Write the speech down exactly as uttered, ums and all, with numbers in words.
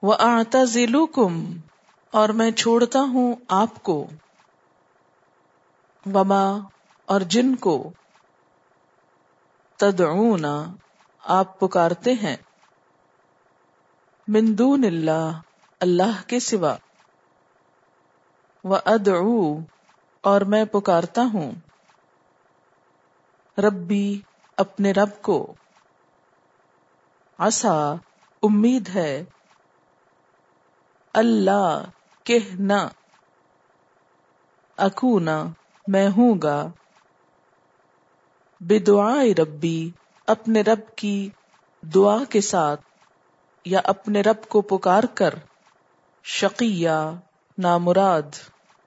व अअतज़िलुकुम, और मैं छोड़ता हूँ आपको, वमा, और जिनको, तदऊना, आप पुकारते हैं, मिन दूनिल्लाह, अल्लाह के सिवा, व अदऊ, और मैं पुकारता हूँ, रब्बी, अपने रब को, असा, उम्मीद है, अल्लाह, के न, अकूना, मैं हूँगा, बिदुआए रब्बी, अपने रब की दुआ के साथ, या अपने रब को पुकार कर, शकिया, नामुराद।